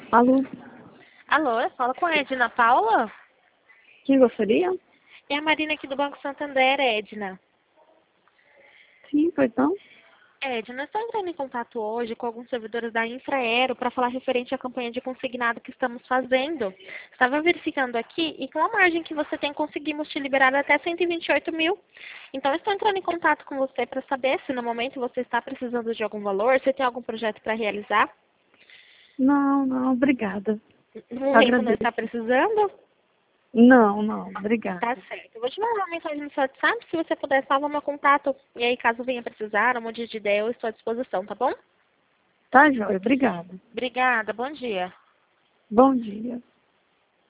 Alô, Alô, eu falo com a Edna Paula? quem gostaria? É a Marina aqui do Banco Santander, Edna. Sim, pois não? Edna, eu estou entrando em contato hoje com alguns servidores da Infraero para falar referente à campanha de consignado que estamos fazendo. Estava verificando aqui e com a margem que você tem conseguimos te liberar até 128 mil. Então estou entrando em contato com você para saber se no momento você está precisando de algum valor, se tem algum projeto para realizar. Não, não, obrigada. No momento não está Agradeço. precisando? Não, não, Tá obrigada. certo. Eu vou te mandar uma mensagem no seu WhatsApp. Se você puder, salva meu contato. E aí, caso venha precisar, um monte de ideia, eu estou à disposição, tá bom? Tá, joia, obrigada. Obrigada. Bom dia. Bom dia.